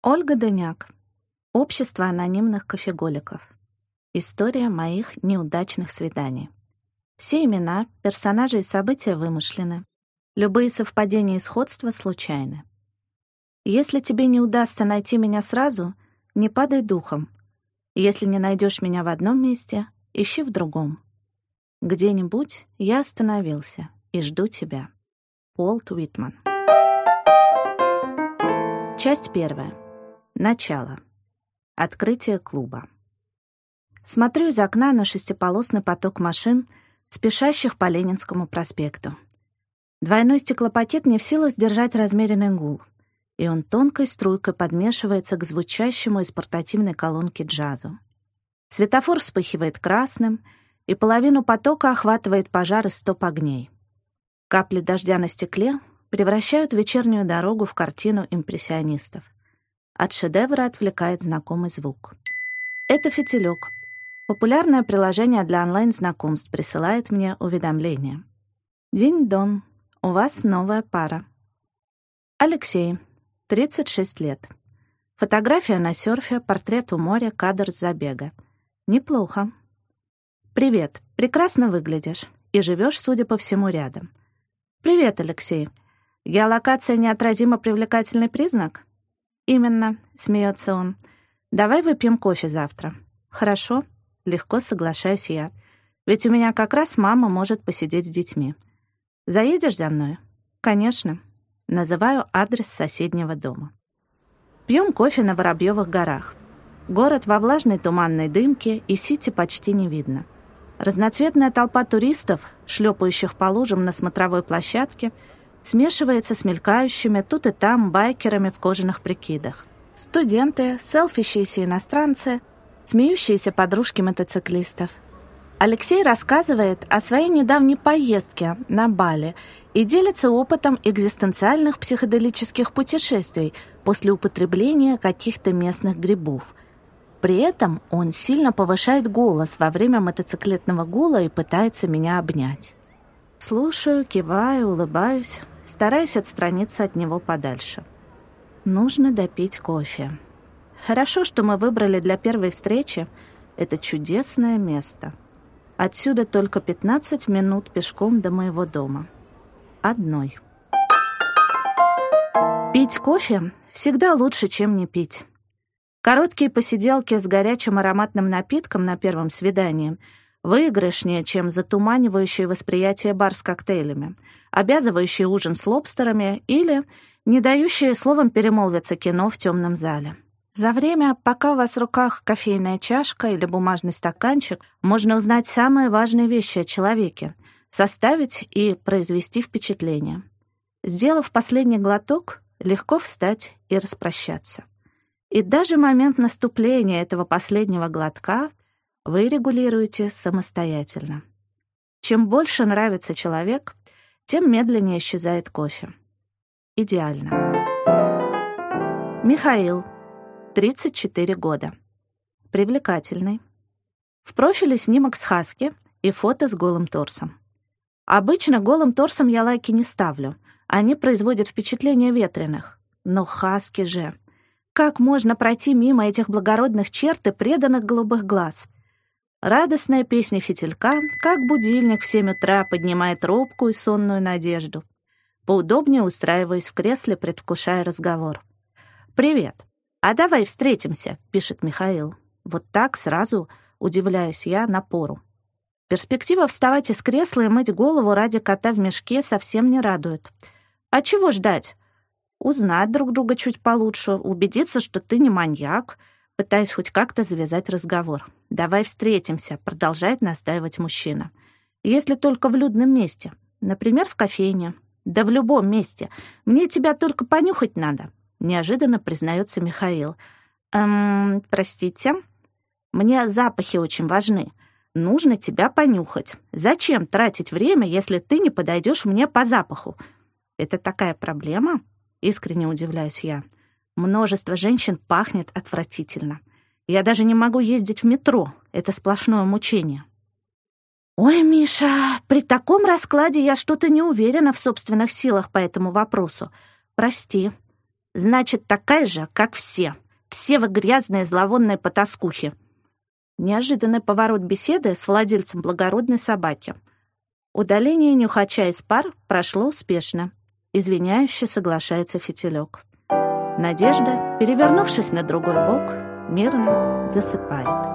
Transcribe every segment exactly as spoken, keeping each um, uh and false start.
Ольга Дыняк. Общество анонимных кофеголиков. История моих неудачных свиданий. Все имена, персонажи и события вымышлены. Любые совпадения и сходства случайны. Если тебе не удастся найти меня сразу, не падай духом. Если не найдешь меня в одном месте, ищи в другом. Где-нибудь я остановился и жду тебя. Уолт Уитман. Часть первая. Начало. Открытие клуба. Смотрю из окна на шестиполосный поток машин, спешащих по Ленинскому проспекту. Двойной стеклопакет не в силах сдержать размеренный гул, и он тонкой струйкой подмешивается к звучащему из портативной колонки джазу. Светофор вспыхивает красным, и половину потока охватывает пожар из стоп огней. Капли дождя на стекле превращают вечернюю дорогу в картину импрессионистов. От шедевра отвлекает знакомый звук. Это фитилек. Популярное приложение для онлайн-знакомств присылает мне уведомление. Динь-дон, у вас новая пара. Алексей, тридцать шесть лет. Фотография на серфе, портрет у моря, кадр с забега. Неплохо. Привет, прекрасно выглядишь. И живешь, судя по всему, рядом. Привет, Алексей. Геолокация неотразимо привлекательный признак? «Именно», — смеется он. «Давай выпьем кофе завтра». «Хорошо», — легко соглашаюсь я. «Ведь у меня как раз мама может посидеть с детьми». «Заедешь за мной?» «Конечно». Называю адрес соседнего дома. Пьем кофе на Воробьевых горах. Город во влажной туманной дымке, и сити почти не видно. Разноцветная толпа туристов, шлепающих по лужам на смотровой площадке, смешивается с мелькающими тут и там байкерами в кожаных прикидах. Студенты, селфищиеся иностранцы, смеющиеся подружки мотоциклистов. Алексей рассказывает о своей недавней поездке на Бали и делится опытом экзистенциальных психоделических путешествий после употребления каких-то местных грибов. При этом он сильно повышает голос во время мотоциклетного гула и пытается меня обнять. Слушаю, киваю, улыбаюсь, стараясь отстраниться от него подальше. Нужно допить кофе. Хорошо, что мы выбрали для первой встречи это чудесное место. Отсюда только пятнадцать минут пешком до моего дома. Одной. Пить кофе всегда лучше, чем не пить. Короткие посиделки с горячим ароматным напитком на первом свидании выигрышнее, чем затуманивающее восприятие бар с коктейлями, обязывающий ужин с лобстерами или не дающее словом перемолвиться кино в темном зале. За время, пока у вас в руках кофейная чашка или бумажный стаканчик, можно узнать самые важные вещи о человеке, составить и произвести впечатление. Сделав последний глоток, легко встать и распрощаться. И даже момент наступления этого последнего глотка вы регулируете самостоятельно. Чем больше нравится человек, тем медленнее исчезает кофе. Идеально. Михаил, тридцать четыре года. Привлекательный. В профиле снимок с хаски и фото с голым торсом. Обычно голым торсом я лайки не ставлю. Они производят впечатление ветреных. Но хаски же. Как можно пройти мимо этих благородных черт и преданных голубых глаз? Радостная песня фитилька, как будильник в семь утра, поднимает робкую и сонную надежду. Поудобнее устраиваюсь в кресле, предвкушая разговор. «Привет. А давай встретимся», — пишет Михаил. Вот так сразу удивляюсь я напору. Перспектива вставать из кресла и мыть голову ради кота в мешке совсем не радует. А чего ждать? Узнать друг друга чуть получше, убедиться, что ты не маньяк, пытаясь хоть как-то завязать разговор. «Давай встретимся», — продолжает настаивать мужчина. «Если только в людном месте. Например, в кофейне. Да в любом месте. Мне тебя только понюхать надо», — неожиданно признается Михаил. «Эм, простите. Мне запахи очень важны. Нужно тебя понюхать. Зачем тратить время, если ты не подойдешь мне по запаху?» «Это такая проблема?» — искренне удивляюсь я. «Множество женщин пахнет отвратительно. Я даже не могу ездить в метро. Это сплошное мучение». «Ой, Миша, при таком раскладе я что-то не уверена в собственных силах по этому вопросу. Прости». Значит, такая же, как все. Все вы грязные, зловонные потаскухи. Неожиданный поворот беседы с владельцем благородной собаки. Удаление нюхача из пар прошло успешно. Извиняюще соглашается Фитилек. Надежда, перевернувшись на другой бок, мирно засыпает.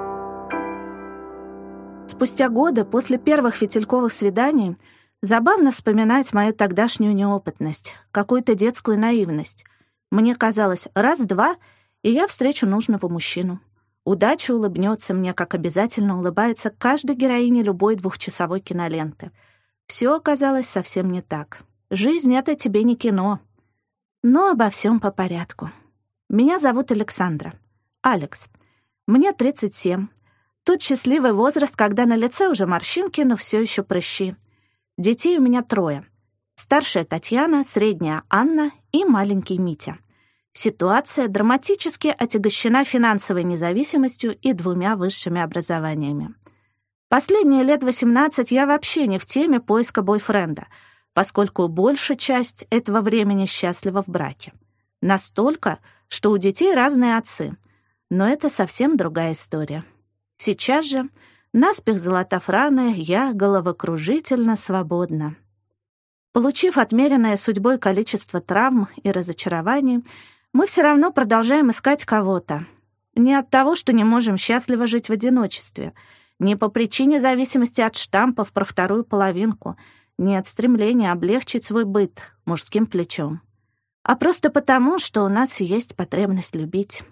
Спустя годы, после первых фитильковых свиданий, забавно вспоминать мою тогдашнюю неопытность, какую-то детскую наивность. Мне казалось, раз-два, и я встречу нужного мужчину. Удача улыбнется мне, как обязательно улыбается каждой героине любой двухчасовой киноленты. Все оказалось совсем не так. Жизнь — это тебе не кино. Но обо всем по порядку. Меня зовут Александра. Алекс. Мне тридцать семь. Тот счастливый возраст, когда на лице уже морщинки, но все еще прыщи. Детей у меня трое. Старшая Татьяна, средняя Анна и маленький Митя. Ситуация драматически отягощена финансовой независимостью и двумя высшими образованиями. Последние лет восемнадцать я вообще не в теме поиска бойфренда, поскольку большая часть этого времени счастлива в браке. Настолько, что у детей разные отцы. Но это совсем другая история. Сейчас же, наспех залатав раны, я головокружительно свободна. Получив отмеренное судьбой количество травм и разочарований, мы все равно продолжаем искать кого-то. Не от того, что не можем счастливо жить в одиночестве, не по причине зависимости от штампов про вторую половинку, не от стремления облегчить свой быт мужским плечом, а просто потому, что у нас есть потребность любить.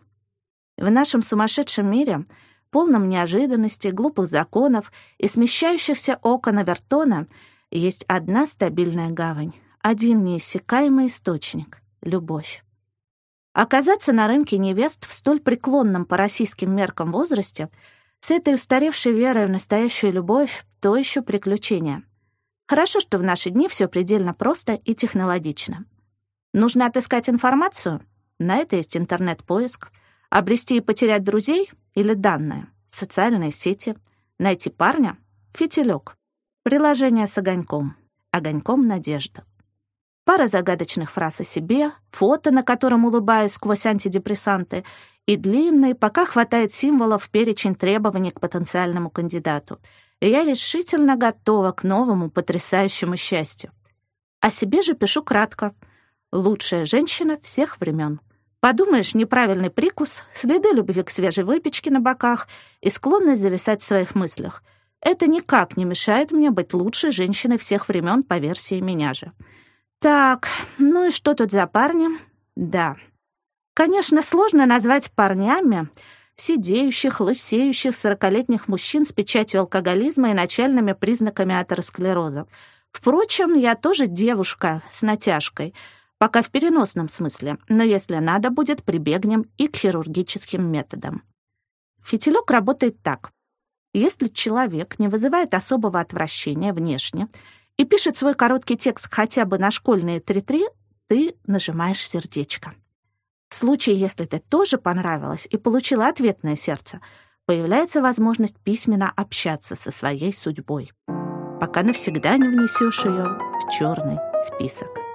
В нашем сумасшедшем мире, полном неожиданности, глупых законов и смещающихся окон Овертона, есть одна стабильная гавань, один неиссякаемый источник — любовь. Оказаться на рынке невест в столь преклонном по российским меркам возрасте с этой устаревшей верой в настоящую любовь — то еще приключение. Хорошо, что в наши дни все предельно просто и технологично. Нужно отыскать информацию? На это есть интернет-поиск. Обрести и потерять друзей или данные? Социальные сети. Найти парня? Фитилек. Приложение с огоньком. Огоньком надежда. Пара загадочных фраз о себе, фото, на котором улыбаюсь сквозь антидепрессанты, и длинный, пока хватает символов, перечень требований к потенциальному кандидату. И я решительно готова к новому потрясающему счастью. О себе же пишу кратко. Лучшая женщина всех времен. Подумаешь, неправильный прикус, следы любви к свежей выпечке на боках и склонность зависать в своих мыслях. Это никак не мешает мне быть лучшей женщиной всех времен по версии меня же. Так, ну и что тут за парни? Да. Конечно, сложно назвать парнями сидеющих, лысеющих сорокалетних мужчин с печатью алкоголизма и начальными признаками атеросклероза. Впрочем, я тоже девушка с натяжкой, пока в переносном смысле, но если надо будет, прибегнем и к хирургическим методам. Фитилек работает так. Если человек не вызывает особого отвращения внешне и пишет свой короткий текст хотя бы на школьные три-три, ты нажимаешь сердечко. В случае, если ты тоже понравилась и получила ответное сердце, появляется возможность письменно общаться со своей судьбой, пока навсегда не внесешь ее в черный список.